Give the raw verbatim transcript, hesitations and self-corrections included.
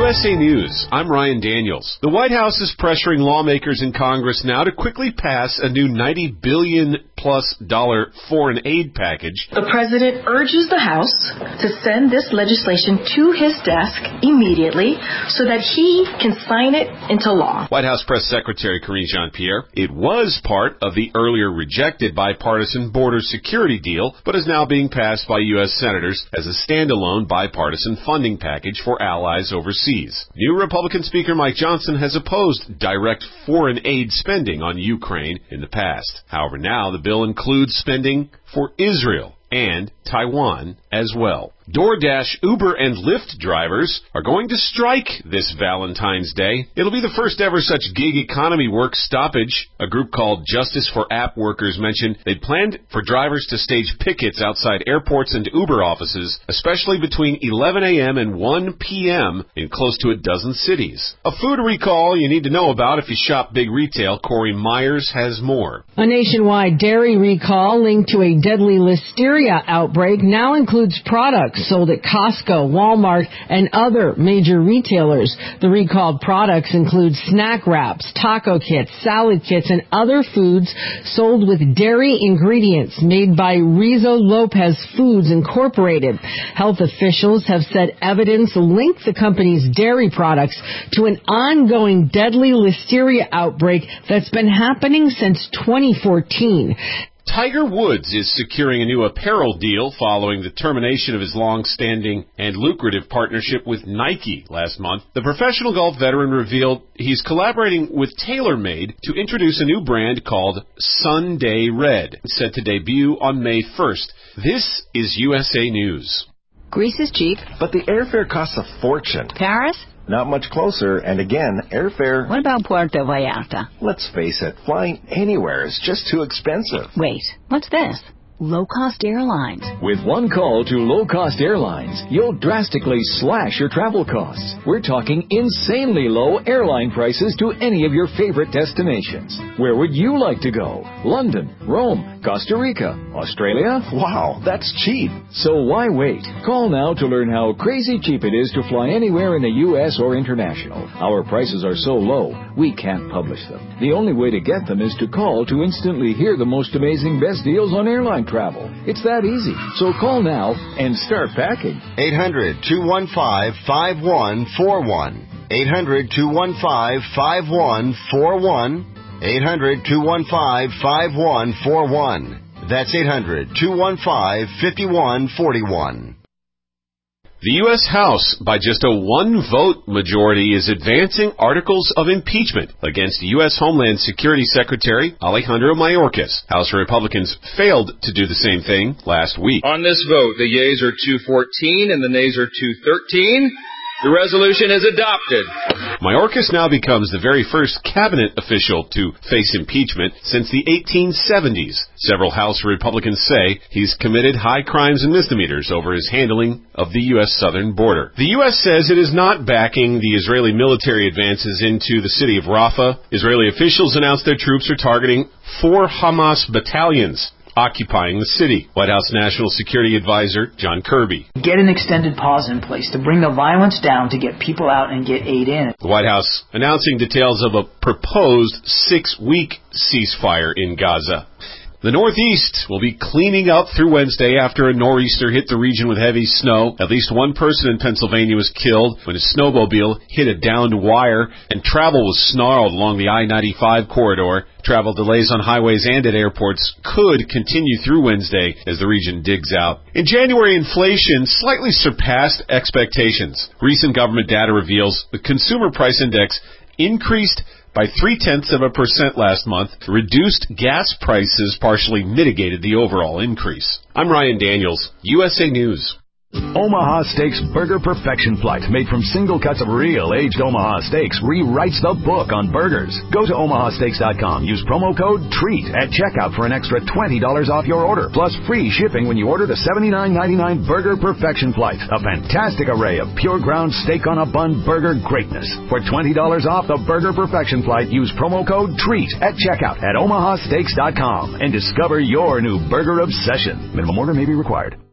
S A News, I'm Ryan Daniels. The White House is pressuring lawmakers in Congress now to quickly pass a new ninety billion dollars plus dollar foreign aid package. The president urges the House to send this legislation to his desk immediately so that he can sign it into law. White House Press Secretary Karine Jean-Pierre. It was part of the earlier rejected bipartisan border security deal, but is now being passed by U S senators as a standalone bipartisan funding package for allies overseas. New Republican Speaker Mike Johnson has opposed direct foreign aid spending on Ukraine in the past. However, now the bill includes spending for Israel and Taiwan as well. DoorDash, Uber, and Lyft drivers are going to strike this Valentine's Day. It'll be the first ever such gig economy work stoppage. A group called Justice for App Workers mentioned they planned for drivers to stage pickets outside airports and Uber offices, especially between eleven a.m. and one p.m. in close to a dozen cities. A food recall you need to know about if you shop big retail. Corey Myers has more. A nationwide dairy recall linked to a deadly listeria outbreak now includes products sold at Costco, Walmart, and other major retailers. The recalled products include snack wraps, taco kits, salad kits, and other foods sold with dairy ingredients made by Rizzo Lopez Foods Incorporated. Health officials have said evidence linked the company's dairy products to an ongoing deadly listeria outbreak that's been happening since twenty fourteen. Tiger Woods is securing a new apparel deal following the termination of his long-standing and lucrative partnership with Nike last month. The professional golf veteran revealed he's collaborating with TaylorMade to introduce a new brand called Sunday Red, set to debut on May first. This is U S A News. Greece is cheap. But the airfare costs a fortune. Paris? Not much closer, and again, airfare... What about Puerto Vallarta? Let's face it, flying anywhere is just too expensive. Wait, what's this? Low-cost airlines. With one call to low-cost airlines, you'll drastically slash your travel costs. We're talking insanely low airline prices to any of your favorite destinations. Where would you like to go? London, Rome, Costa Rica, Australia? Wow, that's cheap. So why wait? Call now to learn how crazy cheap it is to fly anywhere in the U S or international. Our prices are so low, we can't publish them. The only way to get them is to call to instantly hear the most amazing best deals on airline travel. It's that easy. So call now and start packing. eight hundred, two one five, five one four one. eight hundred, two one five, five one four one. eight hundred, two one five, five one four one. That's eight hundred, two one five, five one four one. The U S House, by just a one-vote majority, is advancing articles of impeachment against U S Homeland Security Secretary Alejandro Mayorkas. House Republicans failed to do the same thing last week. On this vote, the yeas are two fourteen and the nays are two thirteen. The resolution is adopted. Mayorkas now becomes the very first cabinet official to face impeachment since the eighteen seventies. Several House Republicans say he's committed high crimes and misdemeanors over his handling of the U S southern border. The U S says it is not backing the Israeli military advances into the city of Rafah. Israeli officials announced their troops are targeting four Hamas battalions occupying the city. White House National Security Advisor John Kirby. Get an extended pause in place to bring the violence down, to get people out and get aid in. The White House announcing details of a proposed six-week ceasefire in Gaza. The Northeast will be cleaning up through Wednesday after a nor'easter hit the region with heavy snow. At least one person in Pennsylvania was killed when a snowmobile hit a downed wire, and travel was snarled along the I ninety-five corridor. Travel delays on highways and at airports could continue through Wednesday as the region digs out. In January, inflation slightly surpassed expectations. Recent government data reveals the Consumer Price Index increased by three-tenths of a percent last month. Reduced gas prices partially mitigated the overall increase. I'm Ryan Daniels, U S A News. Omaha Steaks Burger Perfection Flight, made from single cuts of real aged Omaha steaks, rewrites the book on burgers. Go to omaha steaks dot com. Use promo code TREAT at checkout for an extra twenty dollars off your order, plus free shipping when you order the seventy-nine ninety-nine Burger Perfection Flight. A fantastic array of pure ground steak on a bun burger greatness. For twenty dollars off the Burger Perfection Flight, use promo code TREAT at checkout at omaha steaks dot com and discover your new burger obsession. Minimum order may be required.